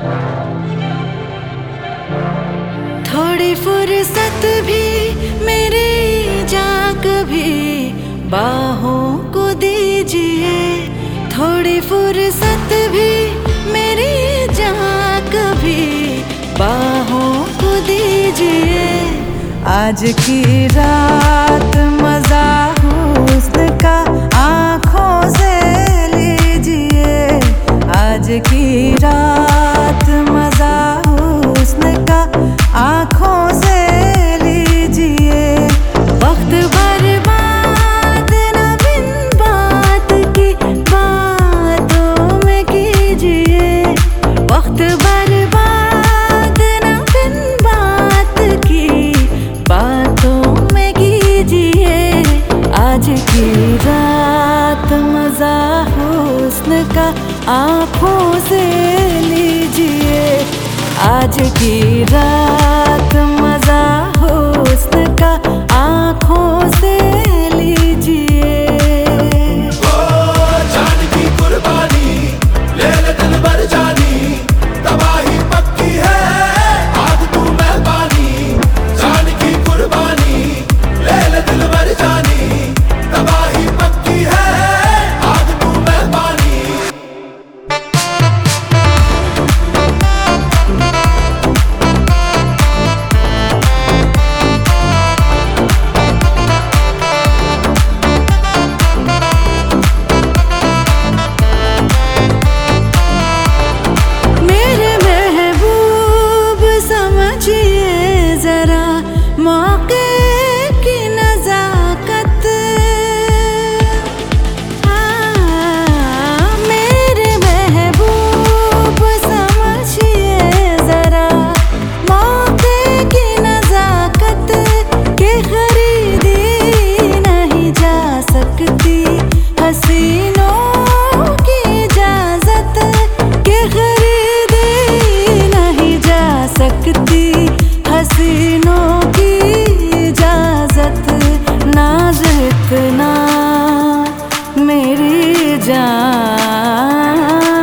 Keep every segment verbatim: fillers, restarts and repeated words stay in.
थोड़ी फुर्सत भी मेरी जा कभी बाहों को दीजिए। थोड़ी फुर्सत भी मेरी जा कभी बाहों को दीजिए। आज की रात मजा हुस्न का आँखों से लीजिए। आज की रात मजा हुस्न का आँखों से लीजिए। वक्त बर्बाद न बिन बात की बातों में कीजिए। वक्त बर्बाद न बिन बात की बातों में कीजिए। आज की रात मजा हुस्न का आँखों से लीजिए। आज की रात मजा हुस्न का आँखों से लीजिए। ओ जान की कुर्बानी ले ले दिल भर जानी, तबाही पक्की है आग तू मेहरबानी। जान की कुर्बानी ले ले दिल भर जानी, तबाही पक्की है आग तू मेहरबानी। मौके की नजाकत हाँ, मेरे महबूब समझिए जरा। मौके की नजाकत के खरीदी नहीं जा सकती। हसीनों की इजाजत के खरीदी नहीं जा सकती। हसीनों की इजाजत नाज इतना मेरी जान,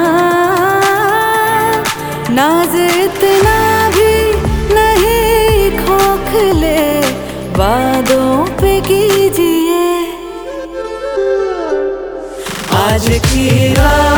नाज इतना भी नहीं खोखले वादों पे कीजिए। आज की रात